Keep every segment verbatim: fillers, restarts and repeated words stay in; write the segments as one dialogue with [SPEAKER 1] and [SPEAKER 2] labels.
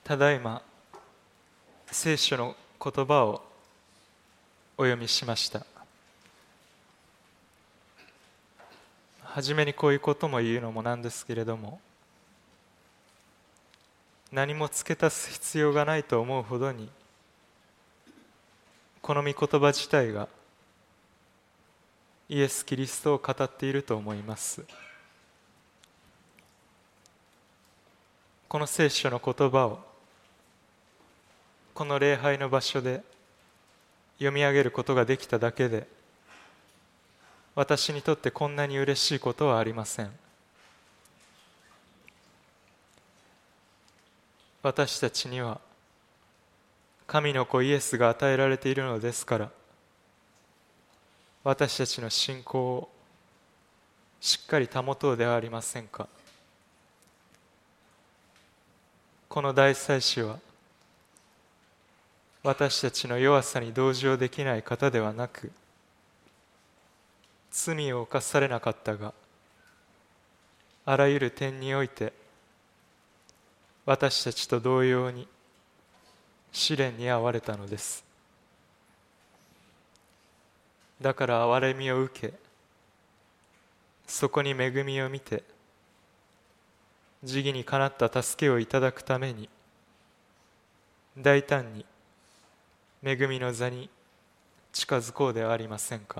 [SPEAKER 1] ただいま聖書の言葉をお読みしました。はじめにこういうことも言うのもなんですけれども、何も付け足す必要がないと思うほどにこの御言葉自体がイエス・キリストを語っていると思います。この聖書の言葉をこの礼拝の場所で読み上げることができただけで、私にとってこんなに嬉しいことはありません。私たちには神の子イエスが与えられているのですから、私たちの信仰をしっかり保とうではありませんか。この大祭司は私たちの弱さに同情できない方ではなく、罪を犯されなかったが、あらゆる点において私たちと同様に試練に遭われたのです。だから憐れみを受け、そこに恵みを見て、慈悲にかなった助けをいただくために、大胆に恵みの座に近づこうではありませんか。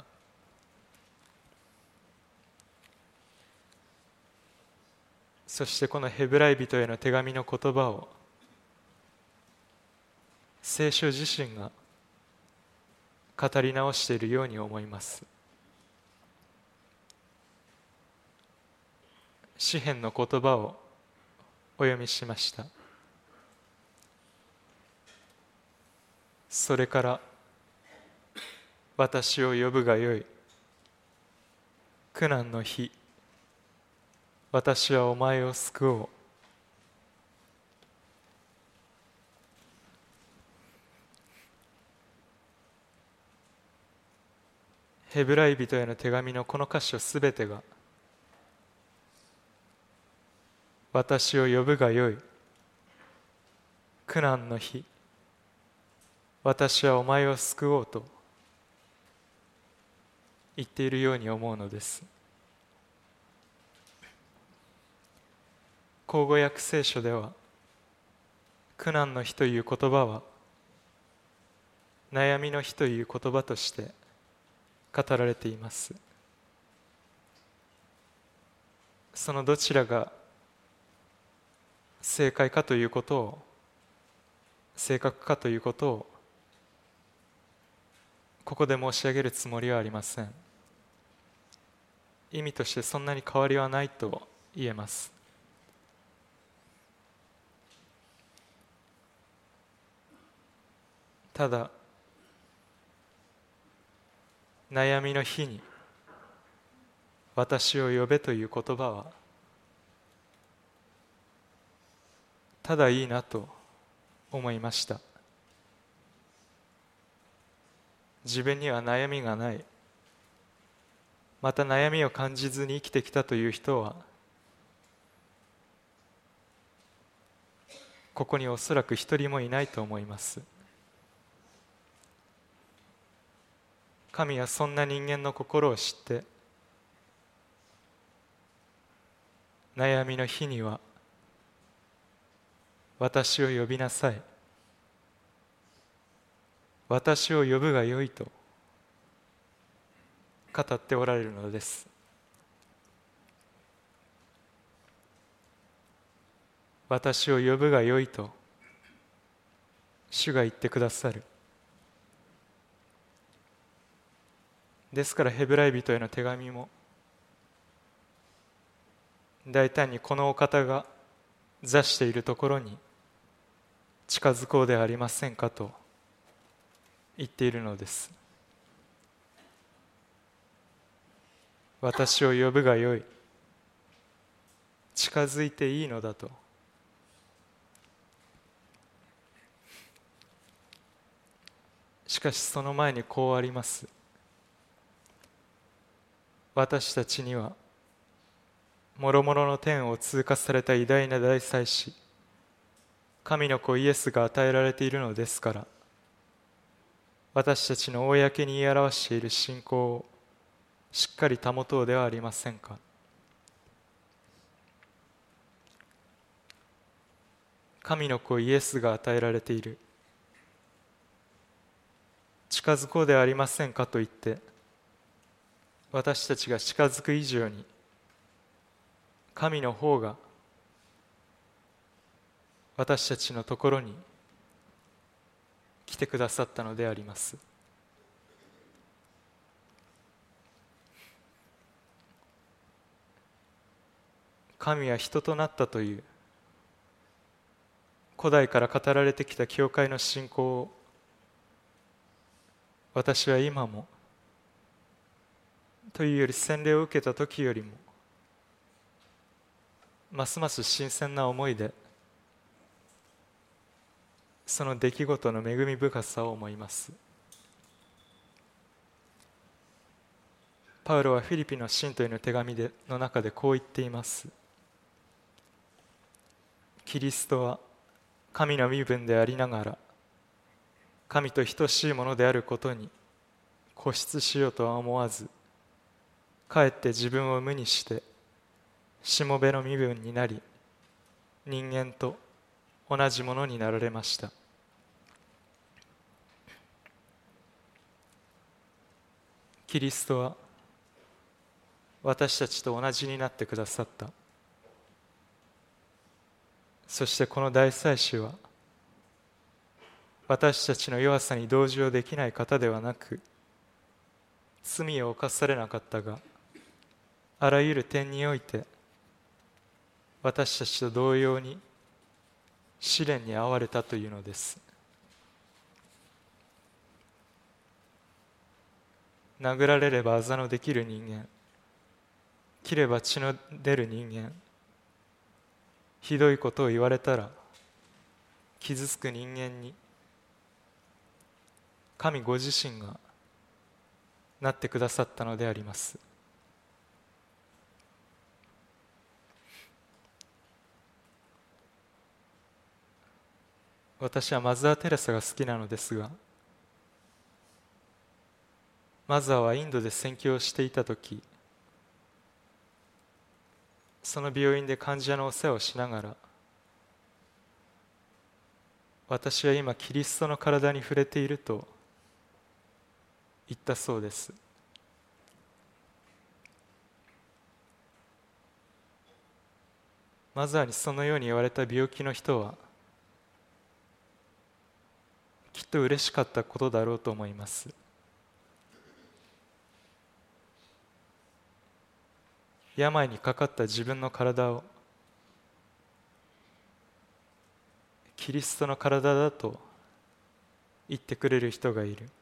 [SPEAKER 1] そしてこのヘブライ人への手紙の言葉を聖書自身が語り直しているように思います。詩編の言葉をお読みしました。それから私を呼ぶがよい。苦難の日、私はお前を救おう。ヘブライ人への手紙のこの箇所すべてが、私を呼ぶがよい。苦難の日、私はお前を救おうと言っているように思うのです。口語訳聖書では、苦難の日という言葉は悩みの日という言葉として語られています。そのどちらが正解かということを、正確かということをここで申し上げるつもりはありません。意味としてそんなに変わりはないと言えます。ただ、悩みの日に私を呼べという言葉はただいいなと思いました。自分には悩みがない、また悩みを感じずに生きてきたという人はここにおそらく一人もいないと思います。神はそんな人間の心を知って、悩みの日には私を呼びなさい、私を呼ぶがよいと語っておられるのです。私を呼ぶがよいと主が言ってくださる。ですからヘブライ人への手紙も大胆にこのお方が座しているところに近づこうではありませんかと言っているのです。私を呼ぶがよい、近づいていいのだと。しかしその前にこうあります。私たちには諸々の天を通過された偉大な大祭司神の子イエスが与えられているのですから、私たちの公に言い表している信仰をしっかり保とうではありませんか。神の子イエスが与えられている、近づこうではありませんかと言って、私たちが近づく以上に神の方が私たちのところに来てくださったのであります。神は人となったという古代から語られてきた教会の信仰を、私は今もというより洗礼を受けた時よりもますます新鮮な思いでその出来事の恵み深さを思います。パウロはフィリピの信徒への手紙での中でこう言っています。キリストは神の身分でありながら神と等しいものであることに固執しようとは思わず、かえって自分を無にしてしもべの身分になり、人間と同じものになられました。キリストは私たちと同じになってくださった。そしてこの大祭司は私たちの弱さに同情できない方ではなく、罪を犯されなかったがあらゆる点において私たちと同様に試練に遭われたというのです。殴られればあざのできる人間、切れば血の出る人間、ひどいことを言われたら傷つく人間に神ご自身がなってくださったのであります。私はマザー・テレサが好きなのですが、マザーはインドで宣教をしていたとき、その病院で患者のお世話をしながら、私は今キリストの体に触れていると言ったそうです。マザーにそのように言われた病気の人はきっと嬉しかったことだろうと思います。病にかかった自分の体をキリストの体だと言ってくれる人がいる。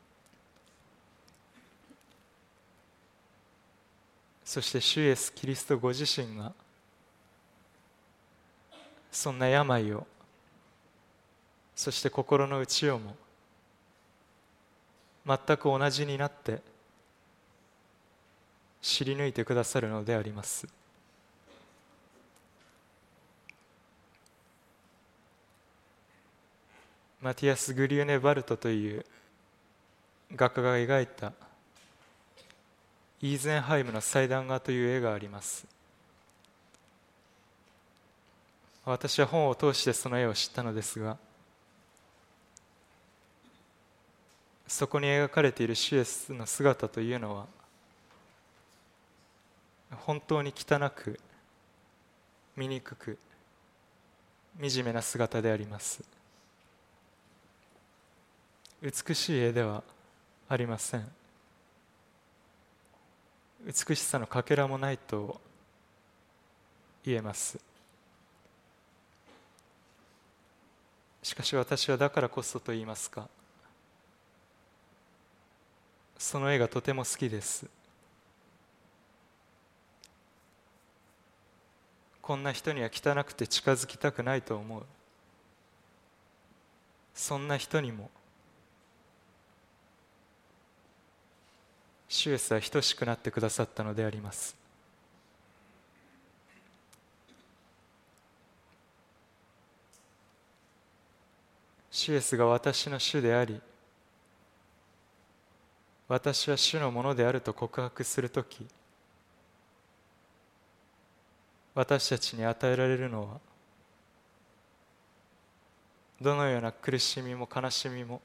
[SPEAKER 1] そして主イエスキリストご自身がそんな病を、そして心の内をも全く同じになって知り抜いてくださるのであります。マティアス・グリューネバルトという画家が描いたイーゼンハイムの祭壇画という絵があります。私は本を通してその絵を知ったのですが、そこに描かれている主イエスの姿というのは本当に汚く醜く惨めな姿であります。美しい絵ではありません。美しさのかけらもないと言えます。しかし私はだからこそと言いますか、その絵がとても好きです。こんな人には汚くて近づきたくないと思う。そんな人にも主イエスは等しくなってくださったのであります。 主イエスが私の主であり、私は主のものであると告白するとき、私たちに与えられるのは、どのような苦しみも悲しみも、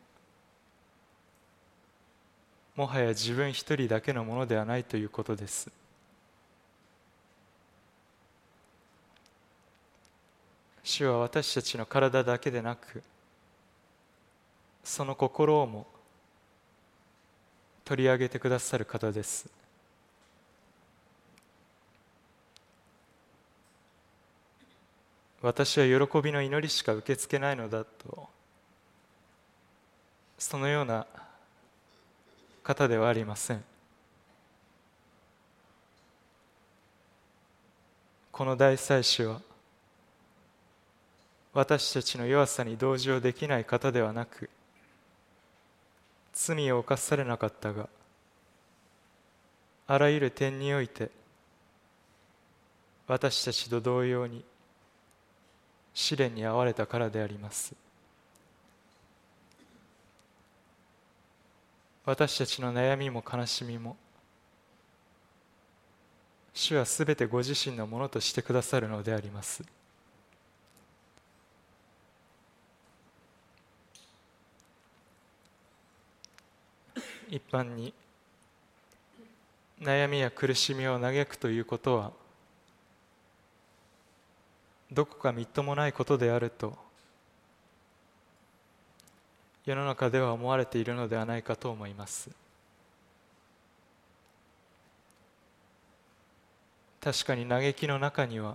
[SPEAKER 1] もはや自分一人だけのものではないということです。主は私たちの体だけでなく、その心をも取り上げてくださる方です。私は喜びの祈りしか受け付けないのだと、そのような方ではありません。この大祭司は私たちの弱さに同情できない方ではなく、罪を犯されなかったが、あらゆる点において私たちと同様に試練に遭われたからであります。私たちの悩みも悲しみも、主はすべてご自身のものとしてくださるのであります。一般に悩みや苦しみを嘆くということは、どこかみっともないことであると世の中では思われているのではないかと思います。確かに嘆きの中には、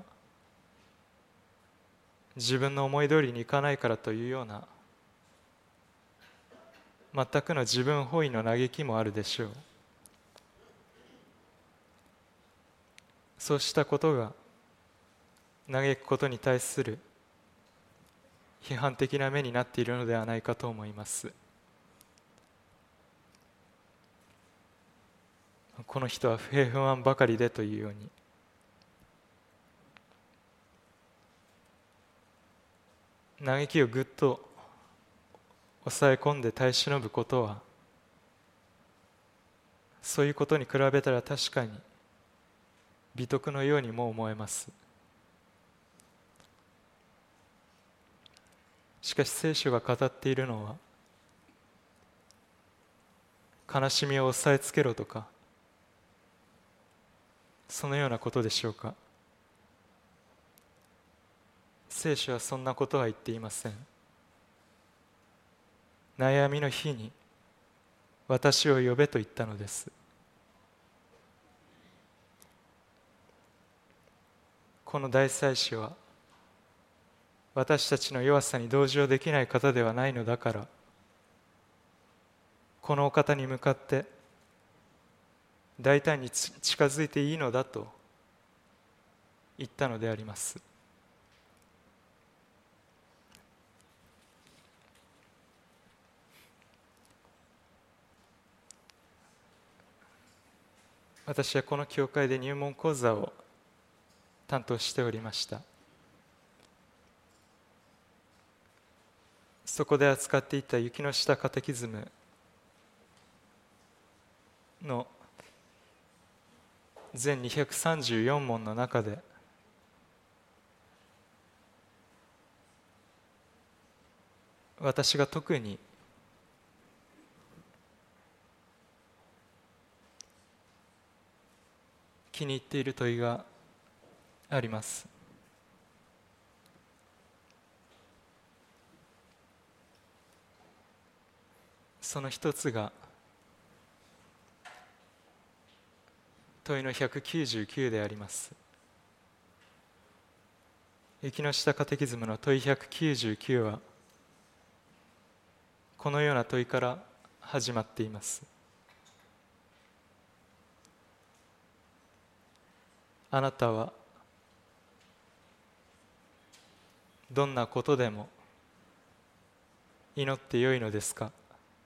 [SPEAKER 1] 自分の思い通りにいかないからというような全くの自分本位の嘆きもあるでしょう。そうしたことが嘆くことに対する批判的な目になっているのではないかと思います。この人は不平不満ばかりでというように、嘆きをぐっと抑え込んで耐え忍ぶことは、そういうことに比べたら確かに美徳のようにも思えます。しかし聖書が語っているのは、悲しみを抑えつけろとか、そのようなことでしょうか。聖書はそんなことは言っていません。悩みの日に私を呼べと言ったのです。この大祭司は私たちの弱さに同情できない方ではないのだから、このお方に向かって大胆に近づいていいのだと言ったのであります。私はこの教会で入門講座を担当しておりました。そこで扱っていた雪の下カテキズムの全にひゃくさんじゅうよん問の中で、私が特に気に入っている問いがあります。その一つが問いのひゃくきゅうじゅうきゅうであります。雪の下カテキズムの問いひゃくきゅうじゅうきゅうはこのような問いから始まっています。あなたはどんなことでも祈ってよいのですか？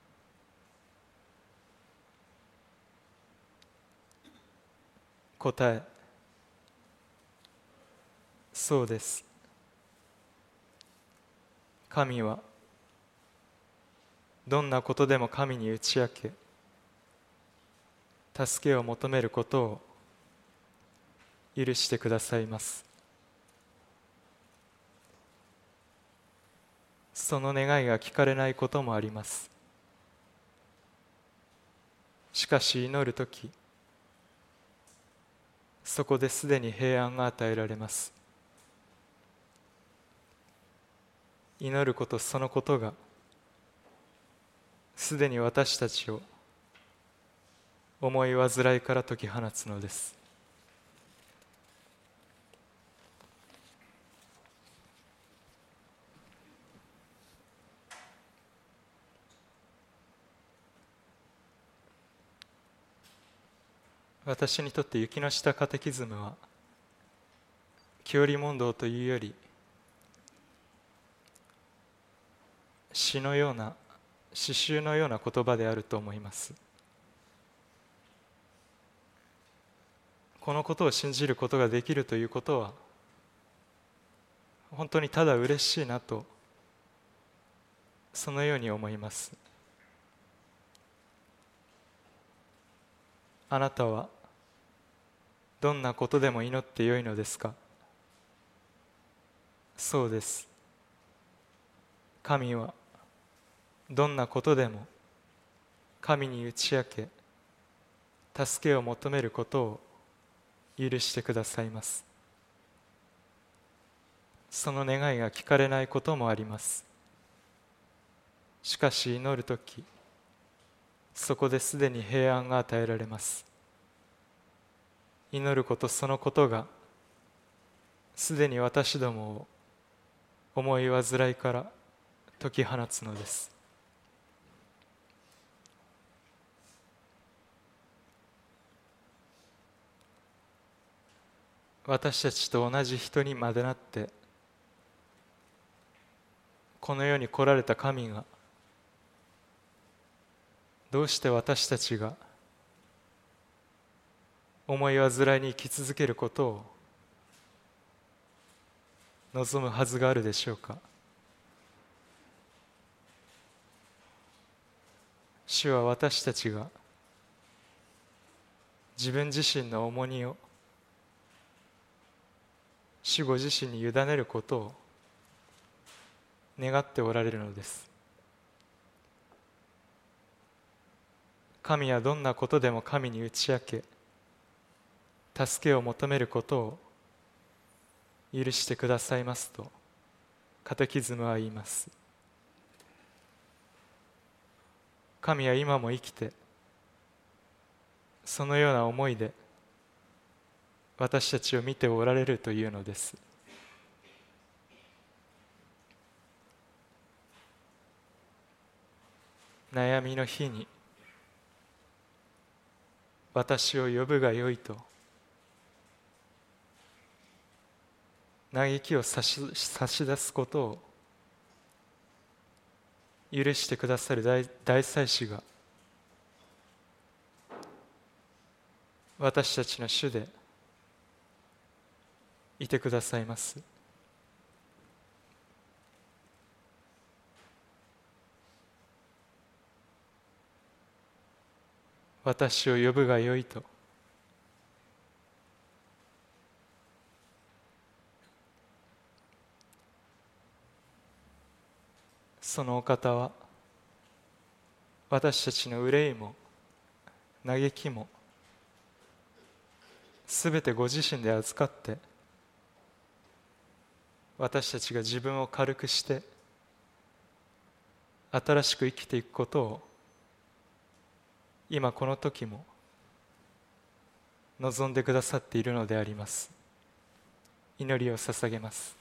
[SPEAKER 1] 答え、そうです。神はどんなことでも神に打ち明け、助けを求めることを許してくださいます。その願いが聞かれないこともあります。しかし祈るとき、そこですでに平安が与えられます。祈ることそのことがすでに私たちを思い煩いから解き放つのです。私にとって雪の下カテキズムは教理問答というより詩のような詩集のような言葉であると思います。このことを信じることができるということは本当にただ嬉しいなとそのように思います。あなたはどんなことでも祈ってよいのですか？そうです。神はどんなことでも神に打ち明け助けを求めることを許してくださいます。その願いが聞かれないこともあります。しかし祈るとき、そこですでに平安が与えられます。祈ることそのことがすでに私どもを思い煩いから解き放つのです。私たちと同じ人にまでなってこの世に来られた神がどうして私たちが思い煩いに生き続けることを望むはずがあるでしょうか。主は私たちが自分自身の重荷を主ご自身に委ねることを願っておられるのです。神はどんなことでも神に打ち明け助けを求めることを許してくださいますとカテキズムは言います。神は今も生きてそのような思いで私たちを見ておられるというのです。悩みの日に私を呼ぶがよいと嘆きを差し、差し出すことを許してくださる 大, 大祭司が私たちの主でいてくださいます。私を呼ぶがよいとそのお方は私たちの憂いも嘆きもすべてご自身で預かって私たちが自分を軽くして新しく生きていくことを今この時も望んでくださっているのであります。祈りを捧げます。